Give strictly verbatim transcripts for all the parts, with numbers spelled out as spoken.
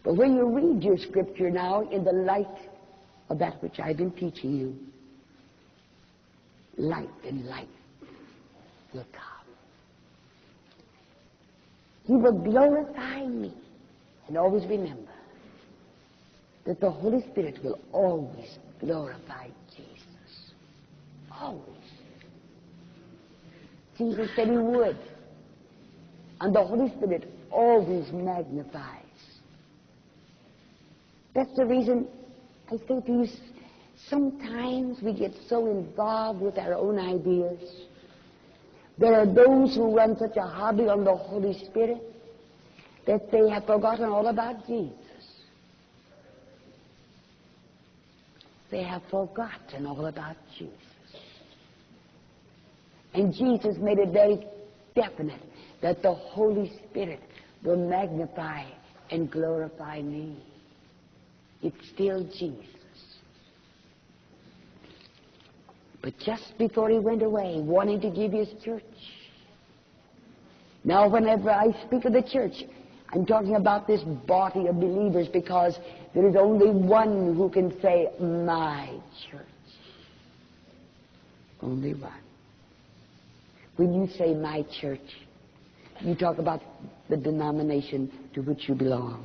But when you read your scripture now in the light of that which I've been teaching you, light and life will come. He will glorify me. And always remember that the Holy Spirit will always glorify Jesus. Always. Jesus said he would. And the Holy Spirit always magnifies. That's the reason I say to you, sometimes we get so involved with our own ideas. There are those who run such a hobby on the Holy Spirit that they have forgotten all about Jesus. They have forgotten all about Jesus. And Jesus made it very definite that the Holy Spirit will magnify and glorify me. It's still Jesus. But just before he went away, wanting to give his church. Now, whenever I speak of the church, I'm talking about this body of believers because there is only one who can say, my church. Only one. When you say my church, you talk about the denomination to which you belong.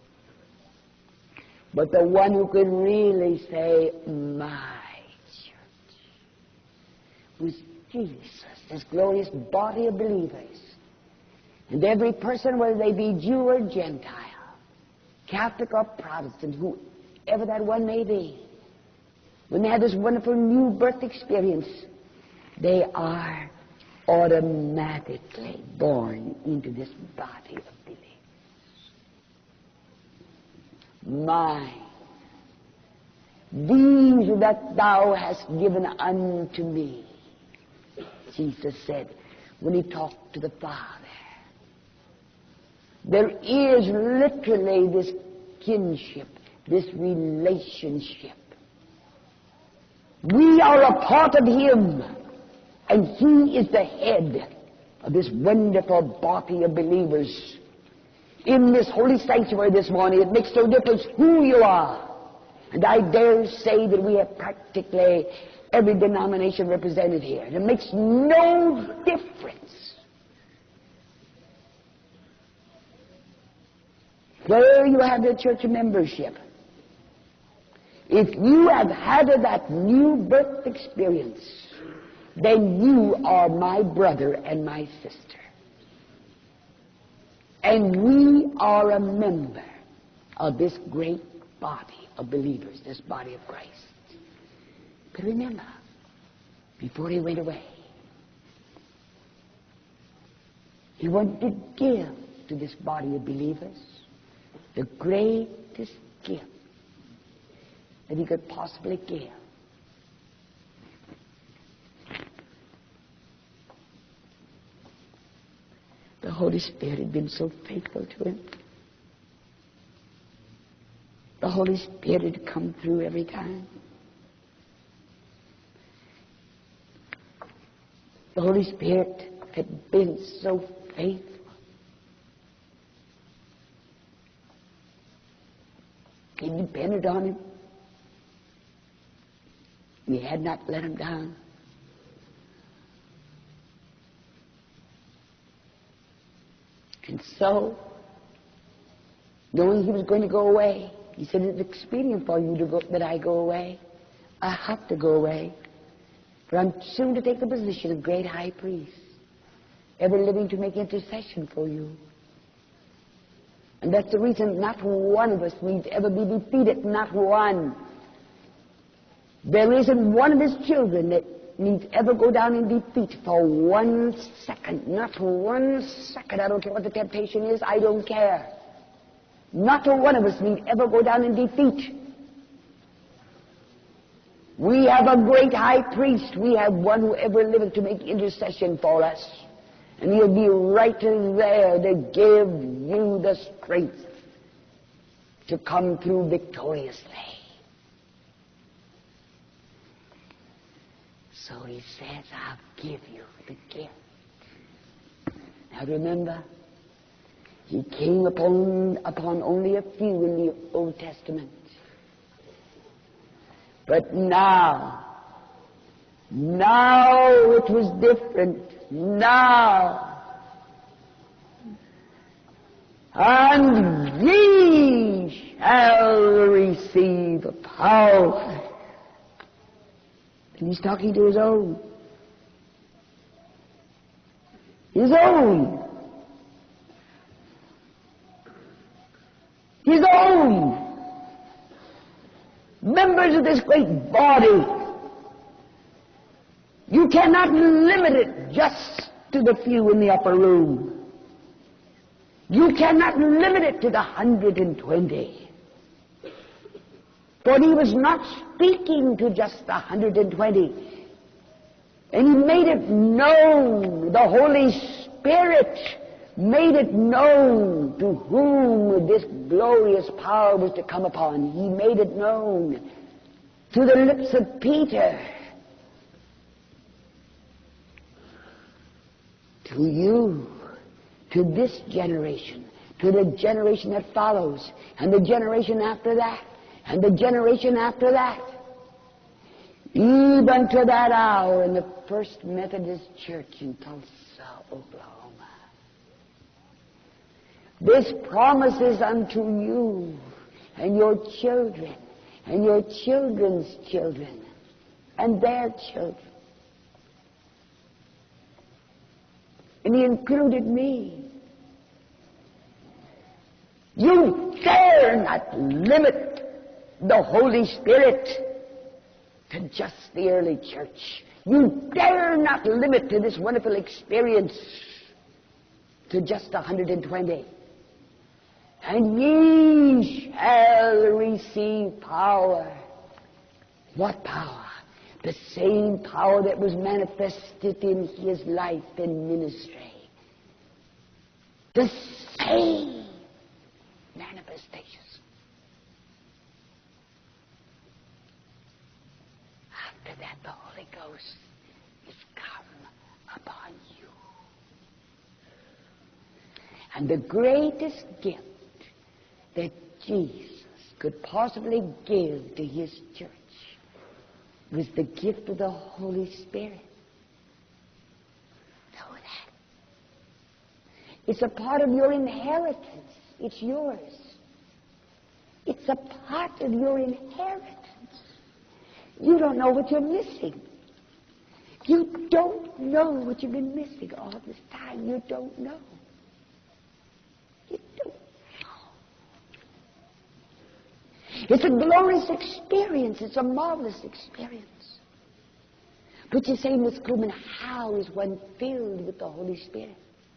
But the one who can really say, my church, was Jesus, this glorious body of believers. And every person, whether they be Jew or Gentile, Catholic or Protestant, whoever that one may be, when they have this wonderful new birth experience, they are automatically born into this body of believers. Mine, these that thou hast given unto me, Jesus said when he talked to the Father. There is literally this kinship, this relationship. We are a part of him, and he is the head of this wonderful body of believers. In this holy sanctuary this morning, it makes no difference who you are. And I dare say that we have practically every denomination represented here. And it makes no difference where you have your church membership. If you have had that new birth experience, then you are my brother and my sister. And we are a member of this great body of believers, this body of Christ. But remember, before he went away, he wanted to give to this body of believers the greatest gift that he could possibly give. The Holy Spirit had been so faithful to him. The Holy Spirit had come through every time. The Holy Spirit had been so faithful. He depended on him. He had not let him down. And so, knowing he was going to go away, he said, it's expedient for you to go, that I go away. I have to go away. For I'm soon to take the position of great high priest, ever living to make intercession for you. And that's the reason not one of us needs ever be defeated, not one. There isn't one of his children that needs ever go down in defeat for one second. Not one second. I don't care what the temptation is. I don't care. Not one of us need ever go down in defeat. We have a great high priest. We have one who ever liveth to make intercession for us. And he'll be right there to give you the strength to come through victoriously. So he says, I'll give you the gift. Now remember, He came upon, upon only a few in the Old Testament. But now, now it was different. Now, and ye shall receive power. And he's talking to his own. His own. His own. Members of this great body. You cannot limit it just to the few in the upper room. You cannot limit it to the hundred and twenty. For he was not speaking to just the hundred and twenty. And he made it known. The Holy Spirit made it known to whom this glorious power was to come upon. He made it known to the lips of Peter. To you, to this generation, to the generation that follows, and the generation after that, and the generation after that, even to that hour in the First Methodist Church in Tulsa, Oklahoma. This promise is unto you and your children and your children's children and their children. And he included me. You dare not limit the Holy Spirit to just the early church. You dare not limit to this wonderful experience to just one hundred twenty. And ye shall receive power. What power? The same power that was manifested in his life and ministry. The same manifestations. After that, the Holy Ghost is come upon you. And the greatest gift that Jesus could possibly give to his church was the gift of the Holy Spirit. Know that. It's a part of your inheritance. It's yours. It's a part of your inheritance. You don't know what you're missing. You don't know what you've been missing all this time. You don't know. You don't know. It's a glorious experience. It's a marvelous experience. But you say, Miss Kluman, how is one filled with the Holy Spirit?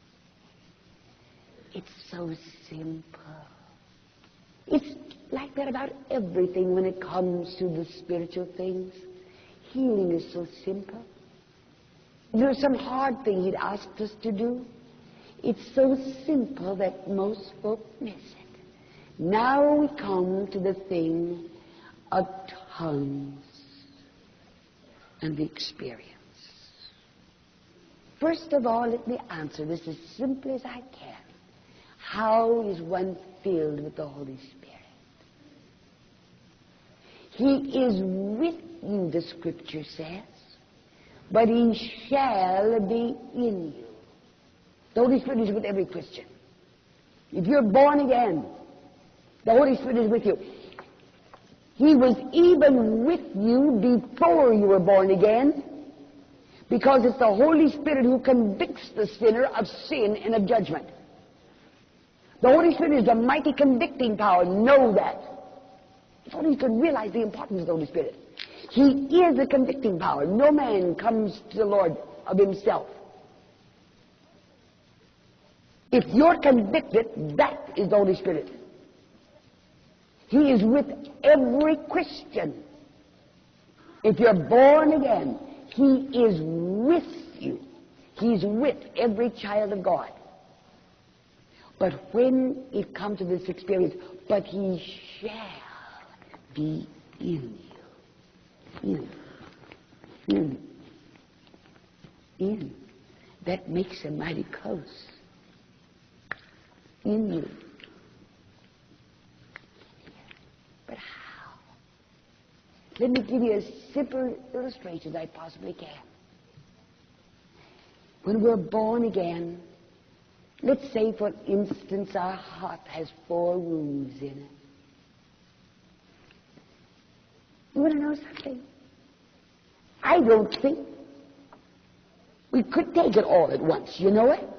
It's so simple. It's like that about everything when it comes to the spiritual things. Healing is so simple. There's some hard thing he'd asked us to do. It's so simple that most folk miss it. Now we come to the thing of tongues and the experience. First of all, let me answer this as simply as I can. How is one filled with the Holy Spirit? He is with you, the Scripture says, but he shall be in you. The Holy Spirit is with every Christian. If you're born again, the Holy Spirit is with you. He was even with you before you were born again, because it's the Holy Spirit who convicts the sinner of sin and of judgment. The Holy Spirit is the mighty convicting power. Know that. If only you could realize the importance of the Holy Spirit. He is the convicting power. No man comes to the Lord of himself. If you're convicted, that is the Holy Spirit. He is with every Christian. If you're born again, he is with you. He's with every child of God. But when it comes to this experience, but he shall be in you. In. In. In. That makes him mighty close. in you. But how? Let me give you as simple illustration as I possibly can. When we're born again, let's say, for instance, our heart has four rooms in it. You want to know something? I don't think we could take it all at once, you know it?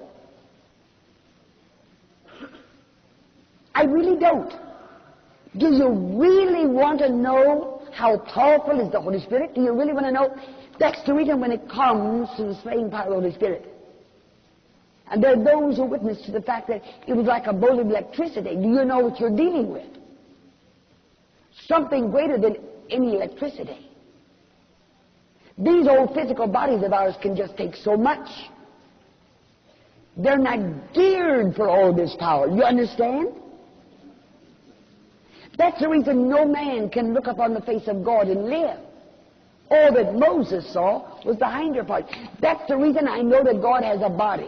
I really don't. Do you really want to know how powerful is the Holy Spirit? Do you really want to know? That's the reason when it comes to the slaying power of the Holy Spirit. And there are those who witness to the fact that it was like a bolt of electricity. Do you know what you're dealing with? Something greater than any electricity. These old physical bodies of ours can just take so much. They're not geared for all this power. You understand? That's the reason no man can look upon the face of God and live. All that Moses saw was the hinder part. That's the reason I know that God has a body.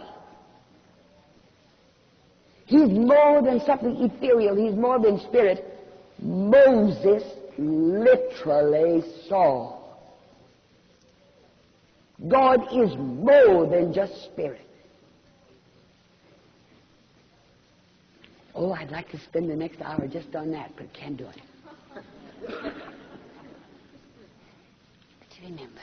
He's more than something ethereal. He's more than spirit. Moses literally saw. God is more than just spirit. Oh, I'd like to spend the next hour just on that, but can't do it. But remember,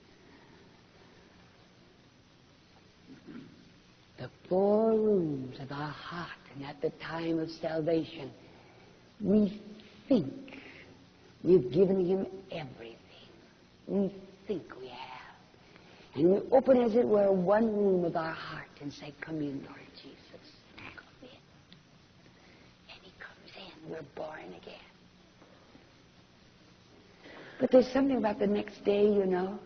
the four rooms of our heart, and at the time of salvation, we think we've given Him everything. We think we have. And we open, as it were, one room of our heart and say, come in, Lord Jesus. Come in. And He comes in. We're born again. But there's something about the next day, you know.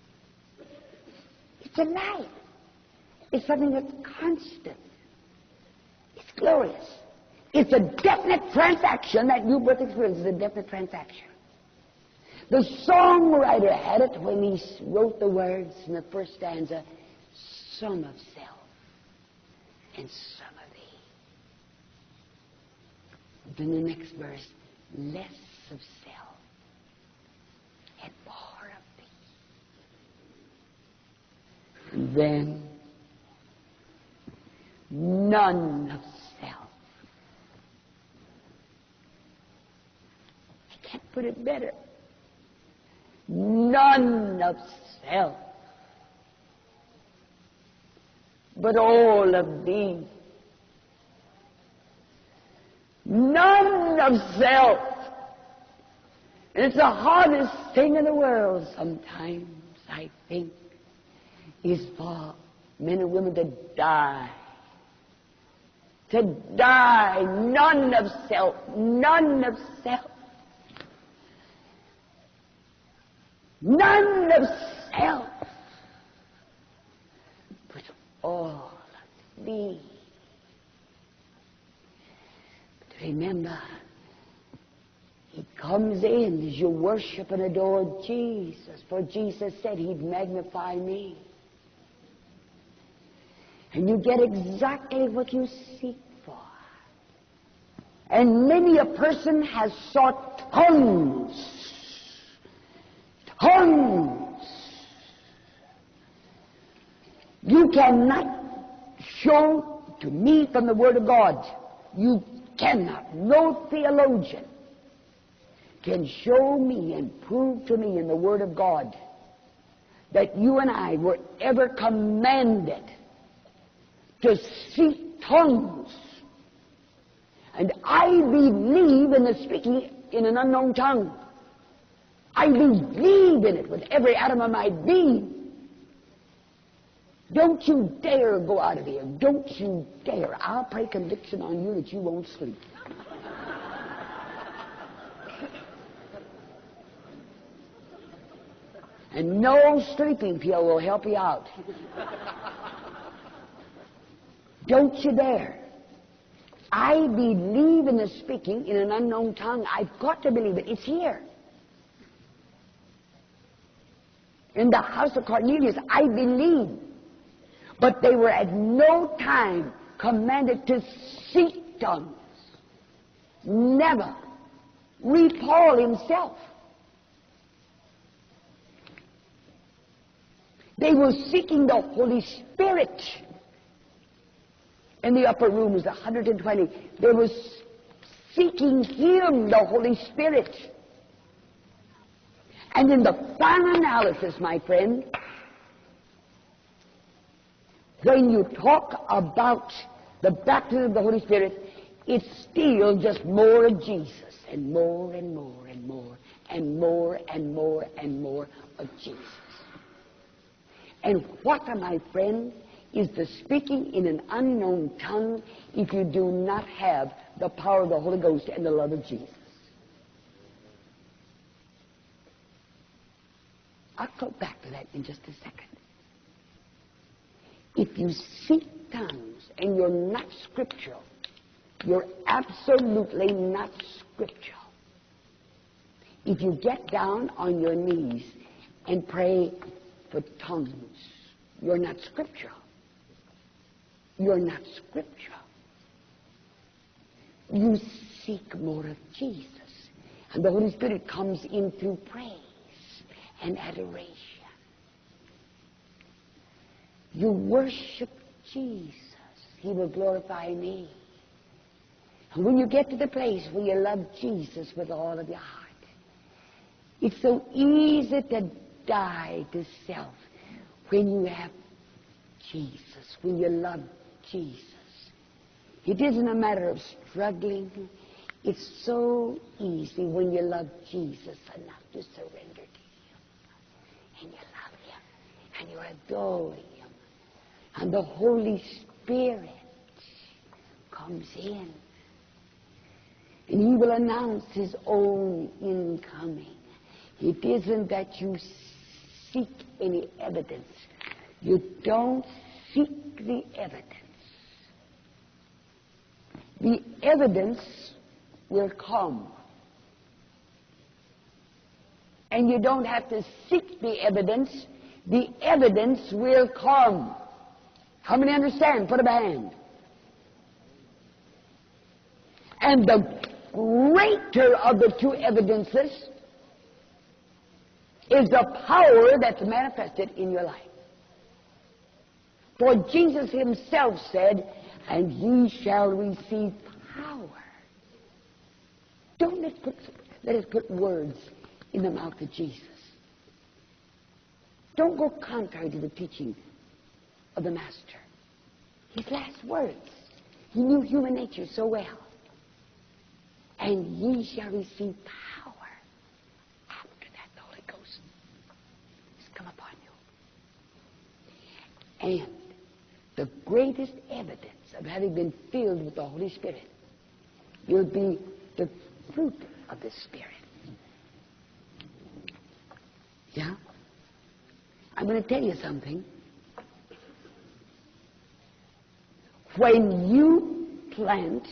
It's alive. It's something that's constant. It's glorious. It's a definite transaction. That new birth experience is a definite transaction. The songwriter had it when he wrote the words in the first stanza, some of self and some of thee. Then the next verse, less of self and more of thee. And then none of self. I can't put it better. None of self, but all of thee. None of self. And it's the hardest thing in the world sometimes, I think, is for men and women to die. To die. None of self. None of self. None of self, but all of thee. But remember, He comes in as you worship and adore Jesus, for Jesus said He'd magnify me. And you get exactly what you seek for. And many a person has sought tongues. Tongues. You cannot show to me from the Word of God. You cannot. No theologian can show me and prove to me in the Word of God that you and I were ever commanded to seek tongues. And I believe in the speaking in an unknown tongue. I believe in it with every atom of my being. Don't you dare go out of here. Don't you dare. I'll pray conviction on you that you won't sleep. And no sleeping pill will help you out. Don't you dare. I believe in the speaking in an unknown tongue. I've got to believe it. It's here. In the house of Cornelius, I believe. But they were at no time commanded to seek tongues. Never. Read Paul himself. They were seeking the Holy Spirit. In the upper room was one hundred twenty. They were seeking Him, the Holy Spirit. And in the final analysis, my friend, when you talk about the baptism of the Holy Spirit, it's still just more of Jesus, and more and more and more and more and more and more of Jesus. And what, my friend, is the speaking in an unknown tongue if you do not have the power of the Holy Ghost and the love of Jesus? I'll come back to that in just a second. If you seek tongues and you're not scriptural, you're absolutely not scriptural. If you get down on your knees and pray for tongues, you're not scriptural. You're not scriptural. You seek more of Jesus. And the Holy Spirit comes in through praise and adoration. You worship Jesus. He will glorify me. And when you get to the place where you love Jesus with all of your heart, it's so easy to die to self when you have Jesus, when you love Jesus. It isn't a matter of struggling. It's so easy when you love Jesus enough to surrender to Him. And you love Him. And you adore Him. And the Holy Spirit comes in. And He will announce His own incoming. It isn't that you seek any evidence. You don't seek the evidence. The evidence will come. And you don't have to seek the evidence. The evidence will come. How many understand? Put up a hand. And the greater of the two evidences is the power that's manifested in your life. For Jesus Himself said, and ye shall receive power. Don't let, put, let us put words in the mouth of Jesus. Don't go contrary to the teaching of the Master. His last words. He knew human nature so well. And ye shall receive power. After that, the Holy Ghost has come upon you. And the greatest evidence of having been filled with the Holy Spirit will be the fruit of the Spirit. Yeah? I'm going to tell you something. When you plant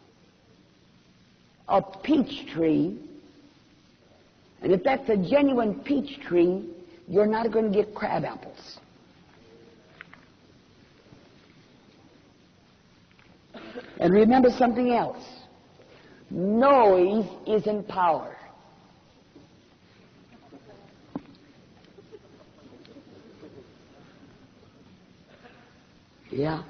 a peach tree, and if that's a genuine peach tree, you're not going to get crab apples. And remember something else. Noise isn't power. Yeah.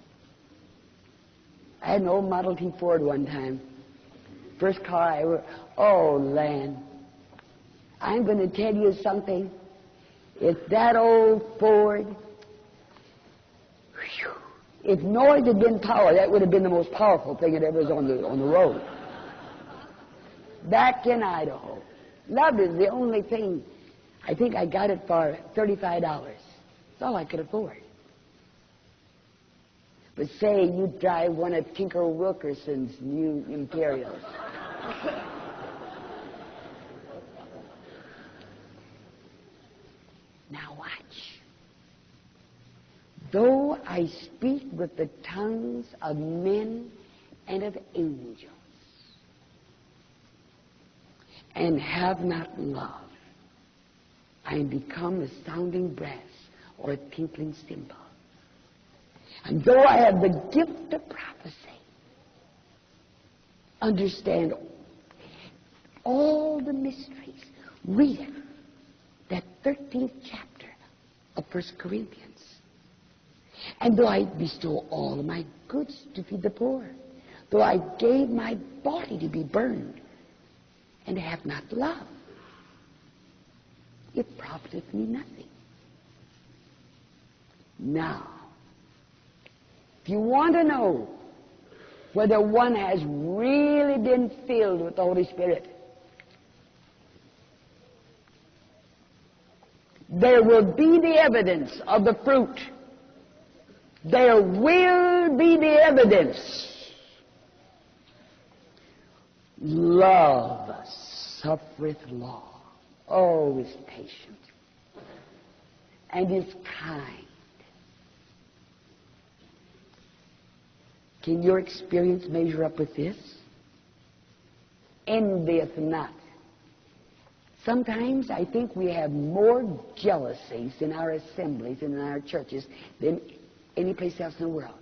I had an old Model T Ford one time. First car I ever, oh, land. I'm going to tell you something. If that old Ford, whew, if noise had been power, that would have been the most powerful thing that ever was on the, on the road. Back in Idaho. Love is the only thing. I think I got it for thirty-five dollars. That's all I could afford. But say you drive one of Tinker Wilkerson's new Imperials. Now watch. Though I speak with the tongues of men and of angels, and have not love, I am become a sounding brass or a tinkling cymbal. And though I have the gift of prophecy, understand all the mysteries. Read it, that thirteenth chapter of First Corinthians. And though I bestow all of my goods to feed the poor, though I gave my body to be burned, and have not love, it profiteth me nothing. Now, if you want to know whether one has really been filled with the Holy Spirit, there will be the evidence of the fruit. There will be the evidence. Love suffereth long, oh, is patient, and is kind. Can your experience measure up with this? Envieth not. Sometimes I think we have more jealousies in our assemblies and in our churches than any place else in the world.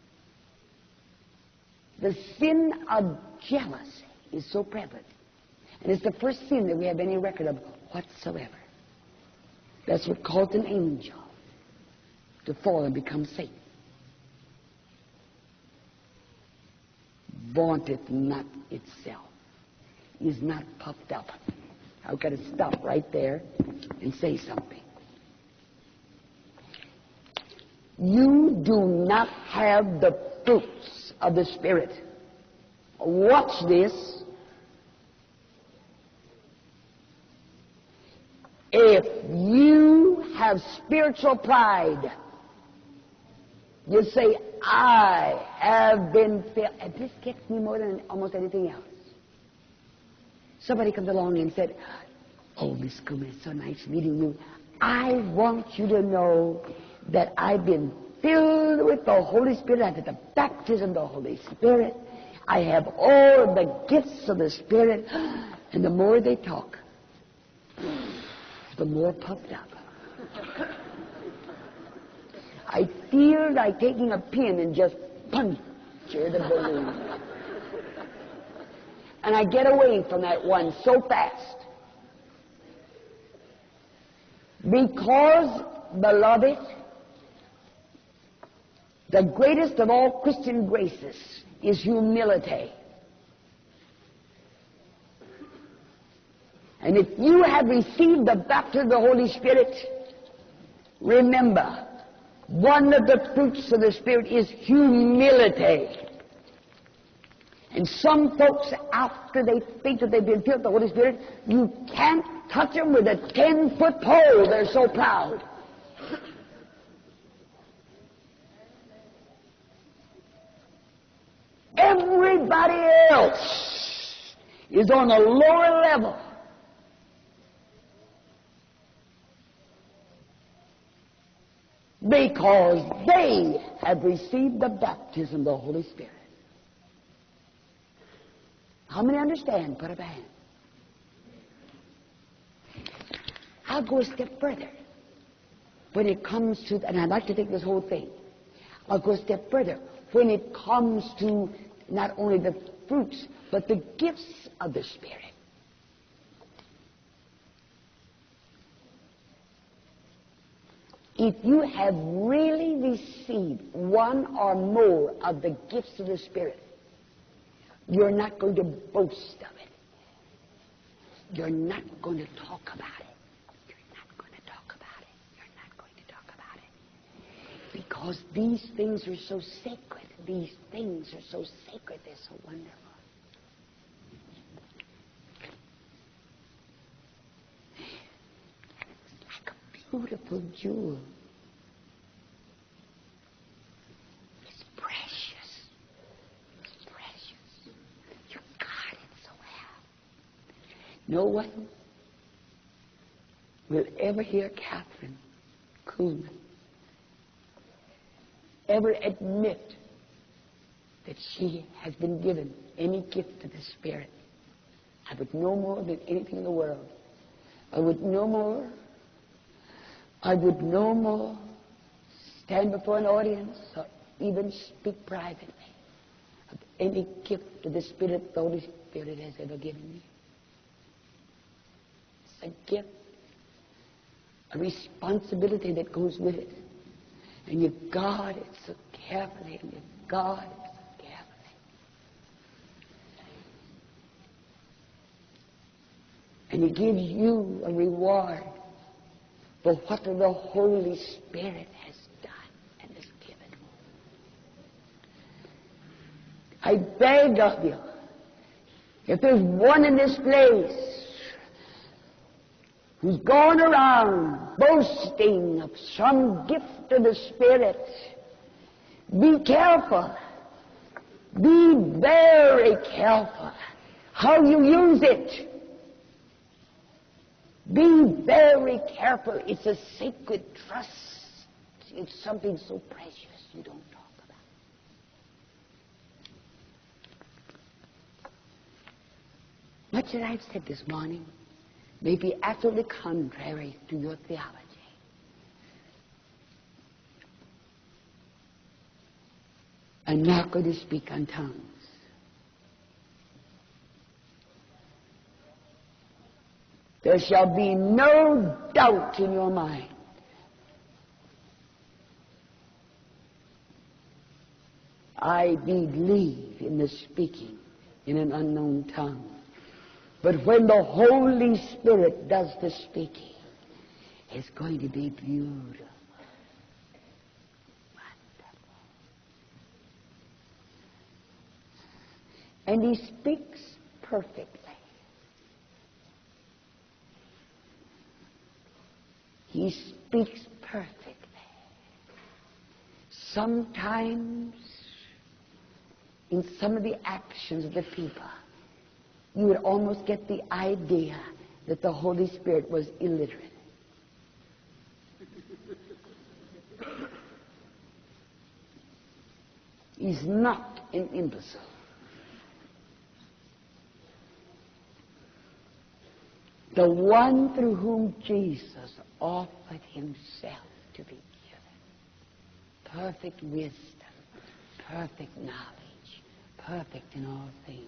The sin of jealousy is so prevalent. And it's the first sin that we have any record of whatsoever. That's what caused an angel to fall and become Satan. Vaunteth not itself, is not puffed up. I've got to stop right there and say something. You do not have the fruits of the Spirit. Watch this. If you have spiritual pride, you say, I have been filled. And this gets me more than almost anything else. Somebody comes along and said, oh, Miss Kuhlman, it's so nice meeting you. I want you to know that I've been filled with the Holy Spirit. I've had the baptism of the Holy Spirit. I have all the gifts of the Spirit. And the more they talk, the more puffed up. I feel like taking a pin and just puncture the balloon. And I get away from that one so fast. Because, beloved, the greatest of all Christian graces is humility. And if you have received the baptism of the Holy Spirit, remember, one of the fruits of the Spirit is humility. And some folks, after they think that they've been filled with the Holy Spirit, you can't touch them with a ten-foot pole. They're so proud. Everybody else is on a lower level. Because they have received the baptism of the Holy Spirit. How many understand? Put up a hand. I'll go a step further. When it comes to, and I'd like to take this whole thing, I'll go a step further. When it comes to not only the fruits, but the gifts of the Spirit. If you have really received one or more of the gifts of the Spirit, you're not going to boast of it. You're not going to talk about it. You're not going to talk about it. You're not going to talk about it. Because these things are so sacred. These things are so sacred. They're so wonderful. Beautiful jewel. It's precious. It's precious. You got it so well. No one will ever hear Catherine Kuhlman ever admit that she has been given any gift of the Spirit. I would no more than anything in the world. I would no more I would no more stand before an audience or even speak privately of any gift of the Spirit the Holy Spirit has ever given me. It's a gift, a responsibility that goes with it. And you guard it so carefully, and you guard it so carefully. And He gives you a reward for what the Holy Spirit has done and has given. I beg of you, if there's one in this place who's gone around boasting of some gift of the Spirit, be careful. Be very careful how you use it. Be very careful. It's a sacred trust. It's something so precious you don't talk about. Much that I've said this morning may be absolutely contrary to your theology. I'm not going to speak on tongues. There shall be no doubt in your mind I believe in the speaking in an unknown tongue. But when the Holy Spirit does the speaking, it's going to be beautiful. Wonderful. And He speaks perfectly. He speaks perfectly. Sometimes, in some of the actions of the people, you would almost get the idea that the Holy Spirit was illiterate. He's not an imbecile. The one through whom Jesus offered Himself to be given. Perfect wisdom, perfect knowledge, perfect in all things.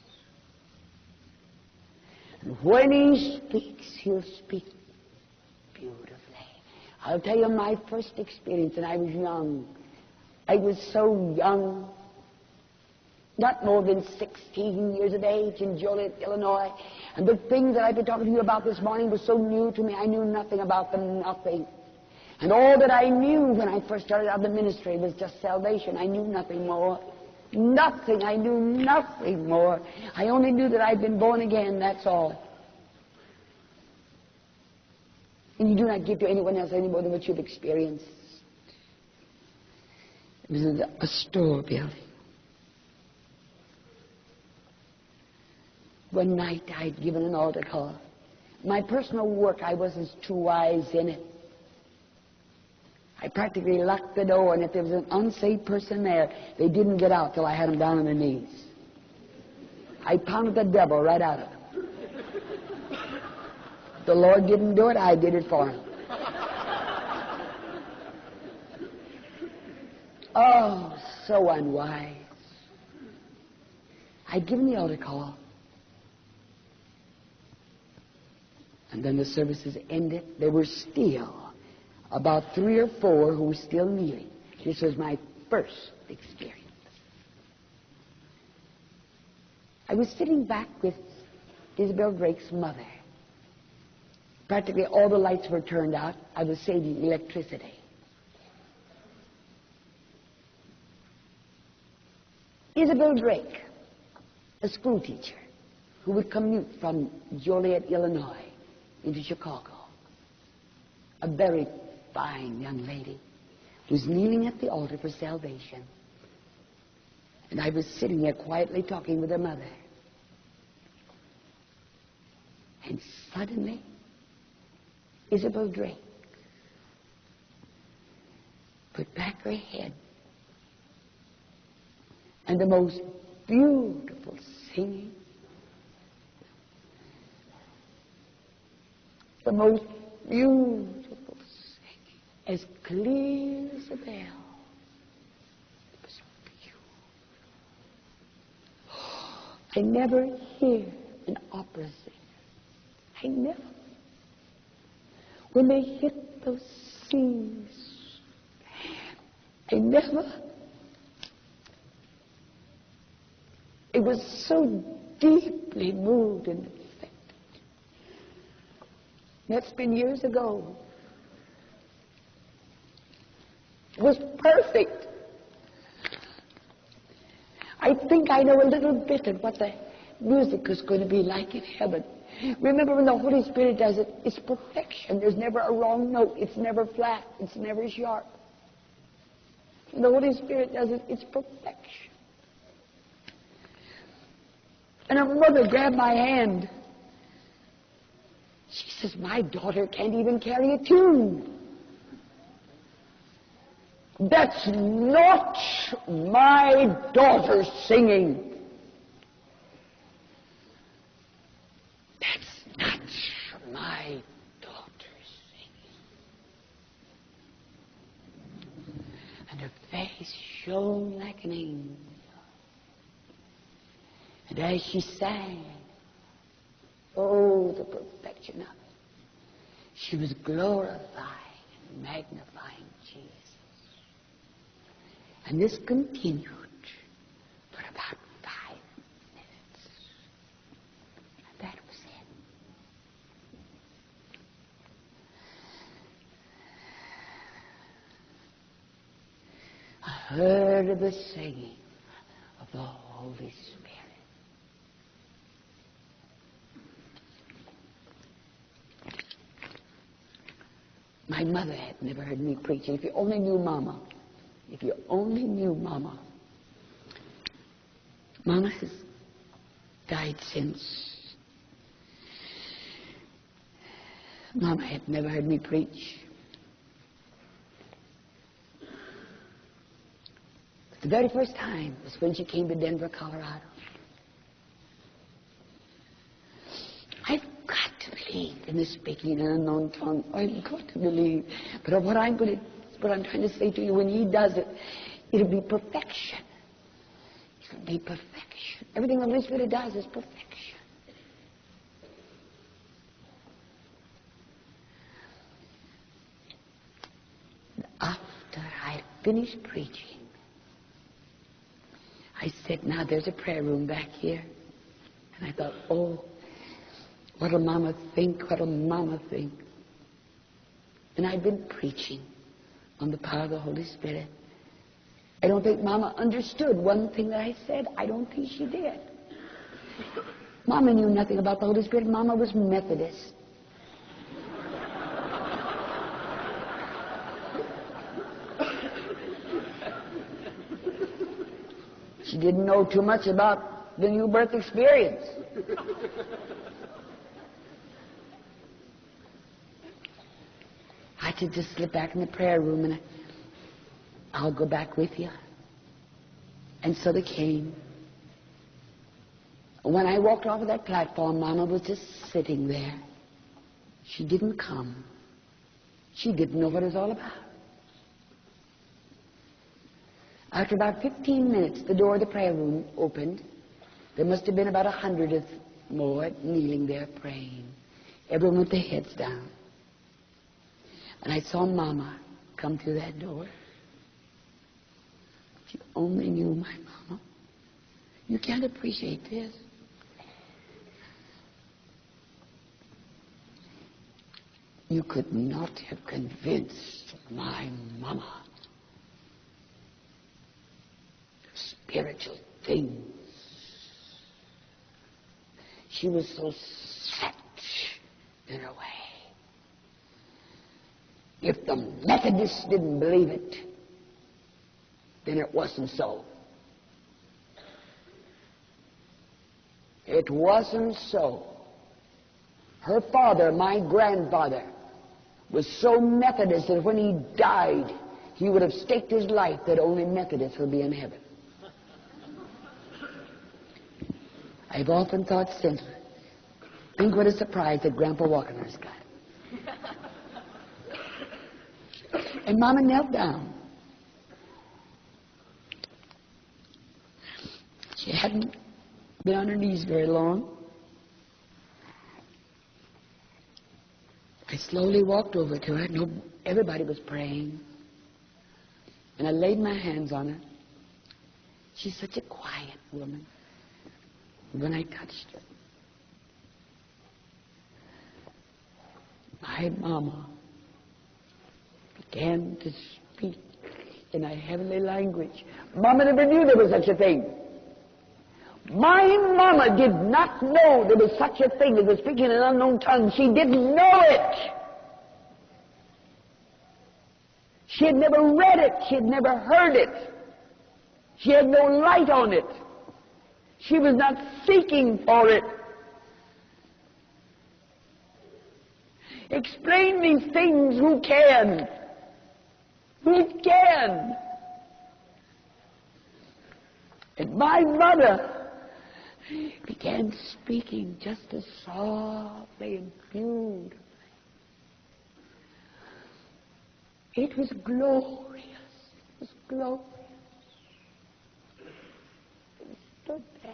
And when He speaks, He'll speak beautifully. I'll tell you my first experience, and I was young. I was so young, not more than sixteen years of age, in Joliet, Illinois. And the things that I've been talking to you about this morning were so new to me. I knew nothing about them, nothing. And all that I knew when I first started out in the ministry was just salvation. I knew nothing more. Nothing. I knew nothing more. I only knew that I'd been born again, that's all. And you do not give to anyone else any more than what you've experienced. It was a store building. One night I'd given an altar call. My personal work, I wasn't too wise in it. I practically locked the door, and if there was an unsaved person there, they didn't get out till I had them down on their knees. I pounded the devil right out of them. The Lord didn't do it, I did it for Him. Oh, so unwise. I'd given the altar call. And then the services ended. There were still about three or four who were still kneeling. This was my first experience. I was sitting back with Isabel Drake's mother. Practically all the lights were turned out. I was saving electricity. Isabel Drake, a school teacher who would commute from Joliet, Illinois, into Chicago. A very fine young lady was kneeling at the altar for salvation. And I was sitting there quietly talking with her mother. And suddenly, Isabel Drake put back her head, and the most beautiful singing, the most beautiful singing, as clear as a bell, I never hear an opera singer. I never. When they hit those C's, I never. It was so deeply moved and affected. That's been years ago. It was perfect. I think I know a little bit of what the music is going to be like in heaven. Remember, when the Holy Spirit does it, it's perfection. There's never a wrong note. It's never flat. It's never sharp. When the Holy Spirit does it, it's perfection. And her mother grabbed my hand. She says, my daughter can't even carry a tune. That's not my daughter singing. That's not my daughter singing. And her face shone like an angel. And as she sang, oh, the perfection of it, she was glorifying and magnifying Jesus. And this continued for about five minutes. And that was it. I heard the singing of the Holy Spirit. My mother had never heard me preach. If you only knew Mama, if you only knew Mama. Mama has died since. Mama had never heard me preach. The very first time was when she came to Denver, Colorado. I've got to believe in the speaking in an unknown tongue. I've got to believe. But what I'm going to, what I'm trying to say to you, when He does it, it'll be perfection. It'll be perfection. Everything the Holy Spirit does is perfection. After I finished preaching, I said, now there's a prayer room back here. And I thought, oh, what'll Mama think? What'll Mama think? And I'd been preaching on the power of the Holy Spirit. I don't think Mama understood one thing that I said. I don't think she did. Mama knew nothing about the Holy Spirit. Mama was Methodist. She didn't know too much about the new birth experience. I could just slip back in the prayer room and I, I'll go back with you. And so they came. When I walked off of that platform, Mama was just sitting there. She didn't come. She didn't know what it was all about. After about fifteen minutes, the door of the prayer room opened. There must have been about a hundred or more kneeling there praying. Everyone with their heads down. And I saw Mama come through that door. If you only knew my Mama. You can't appreciate this. You could not have convinced my Mama. Spiritual things. She was so set in her way. If the Methodists didn't believe it, then it wasn't so. It wasn't so. Her father, my grandfather, was so Methodist that when he died, he would have staked his life that only Methodists would be in heaven. I've often thought since, think what a surprise that Grandpa Walkenhurst got. And Mama knelt down. She hadn't been on her knees very long. I slowly walked over to her. No, everybody was praying. And I laid my hands on her. She's such a quiet woman. When I touched her, my mama began to speak in a heavenly language. Mama never knew there was such a thing. My mama did not know there was such a thing as speaking in an unknown tongue. She didn't know it. She had never read it. She had never heard it. She had no light on it. She was not seeking for it. Explain these things, who can? Who can? And my mother began speaking just as softly and beautifully. It was glorious. It was glorious. I stood there.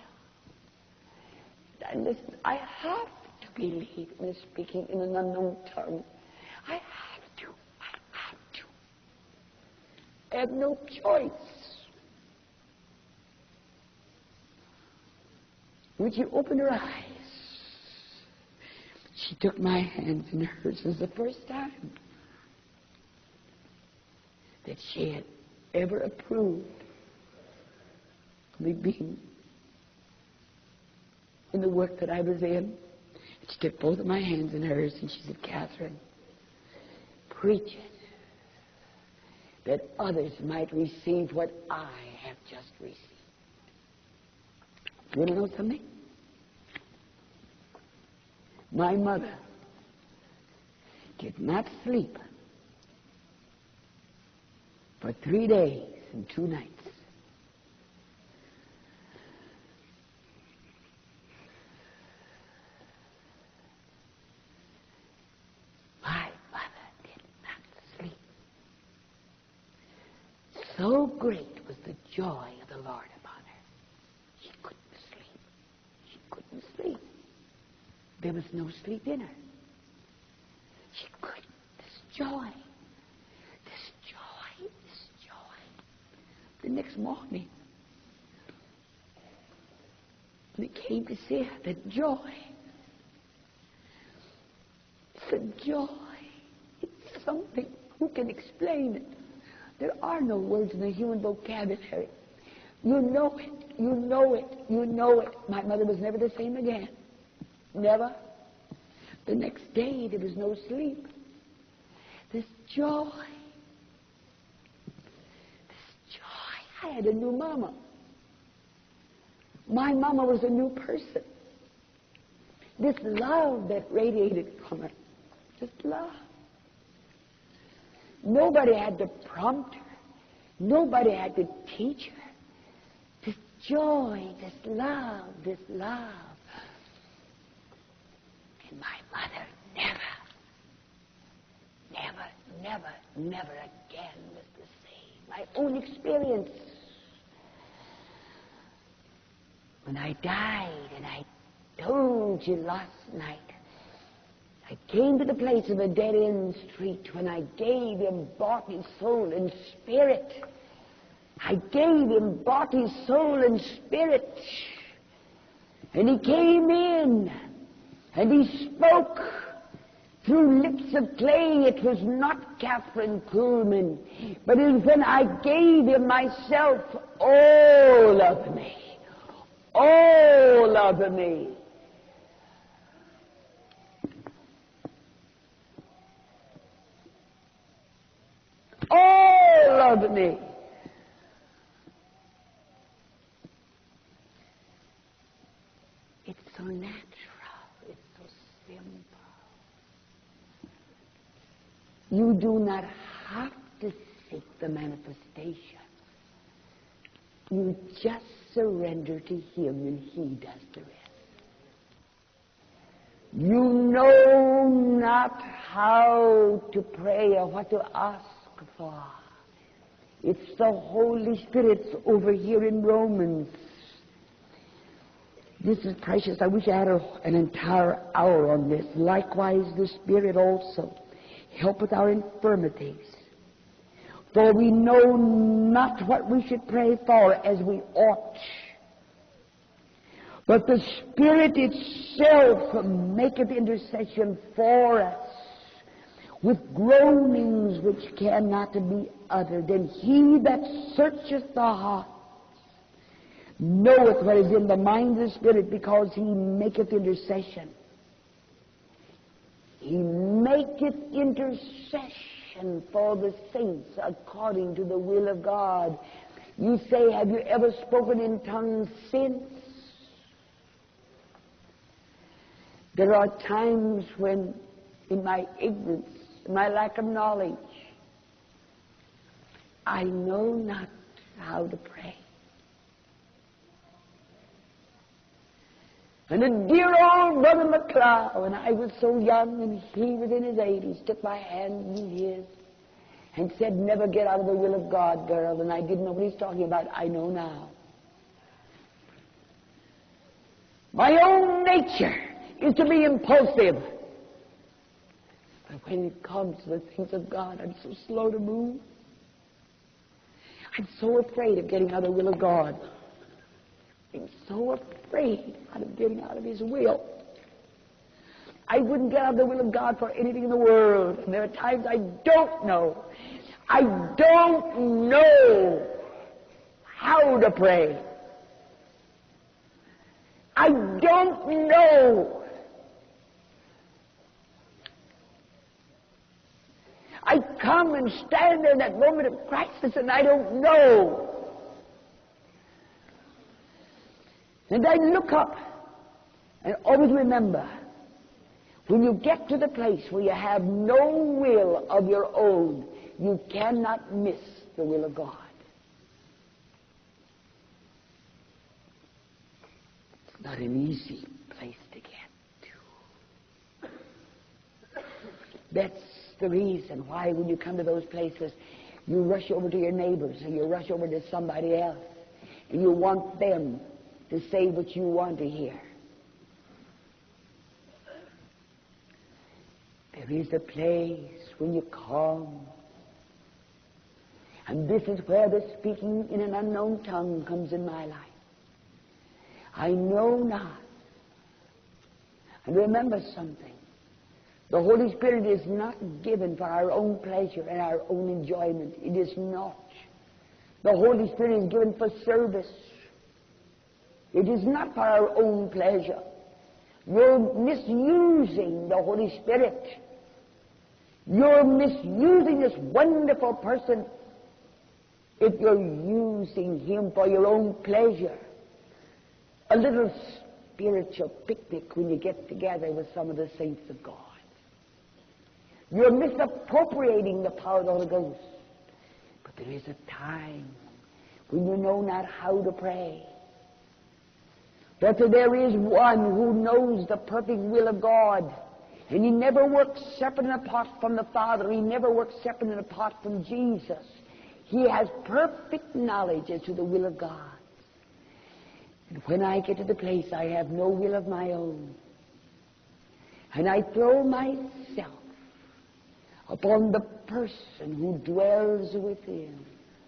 I listened. I have to believe in speaking in an unknown tongue. I have to. I have to. I have no choice. Would you open her eyes? She took my hands in hers. It was the first time that she had ever approved of me being in the work that I was in. She took both of my hands in hers and she said, Catherine, preach it, that others might receive what I have just received. You want to know something? My mother did not sleep for three days and two nights. My mother did not sleep. So great was the joy of the Lord upon her. She couldn't sleep. She couldn't sleep. There was no sleep in her. She couldn't. This joy. The next morning, when it came to see her, the joy, it's a joy. It's something, who can explain it? There are no words in the human vocabulary. You know it, you know it, you know it. My mother was never the same again. Never. The next day, there was no sleep. This joy. I had a new mama. My mama was a new person. This love that radiated from her, just love. Nobody had to prompt her. Nobody had to teach her. This joy, this love, this love. And my mother never, never, never, never again was the same. My own experience. When I died, and I told you last night, I came to the place of a dead-end street when I gave him body, soul, and spirit. I gave him body, soul, and spirit. And he came in, and he spoke through lips of clay. It was not Catherine Kuhlman, but it was when I gave him myself, all of me. All of me. All of me. It's so natural. It's so simple. You do not have to seek the manifestation. You just surrender to him and he does the rest. You know not how to pray or what to ask for. It's the Holy Spirit's over here in Romans. This is precious. I wish I had a, an entire hour on this. Likewise, the Spirit also helpeth our infirmities. For we know not what we should pray for as we ought. But the Spirit itself maketh intercession for us with groanings which cannot be uttered. And he that searcheth the heart knoweth what is in the mind of the Spirit, because he maketh intercession. He maketh intercession for the saints according to the will of God. You say, have you ever spoken in tongues since? There are times when, in my ignorance, in my lack of knowledge, I know not how to pray. And a dear old Brother McLeod, when I was so young and he was in his eighties, took my hand in his and said, never get out of the will of God, girl. And I didn't know what he's talking about. I know now. My own nature is to be impulsive. But when it comes to the things of God, I'm so slow to move. I'm so afraid of getting out of the will of God. I'm so afraid of getting out of His will. I wouldn't get out of the will of God for anything in the world. And there are times I don't know. I don't know how to pray. I don't know. I come and stand there in that moment of crisis and I don't know. And I look up and always remember, when you get to the place where you have no will of your own, you cannot miss the will of God. It's not an easy place to get to. That's the reason why when you come to those places, you rush over to your neighbors or you rush over to somebody else and you want them to say what you want to hear. There is a place when you come, and this is where the speaking in an unknown tongue comes in my life. I know not. And remember something. The Holy Spirit is not given for our own pleasure and our own enjoyment. It is not. The Holy Spirit is given for service. It is not for our own pleasure. You're misusing the Holy Spirit. You're misusing this wonderful person if you're using Him for your own pleasure. A little spiritual picnic when you get together with some of the saints of God. You're misappropriating the power of the Holy Ghost. But there is a time when you know not how to pray. That there is one who knows the perfect will of God. And He never works separate and apart from the Father. He never works separate and apart from Jesus. He has perfect knowledge as to the will of God. And when I get to the place I have no will of my own, and I throw myself upon the person who dwells within,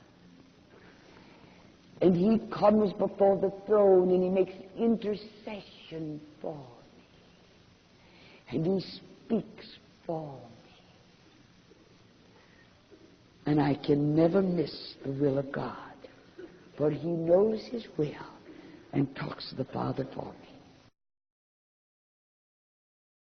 and He comes before the throne and He makes intercession for me. And He speaks for me. And I can never miss the will of God. For He knows His will and talks to the Father for me.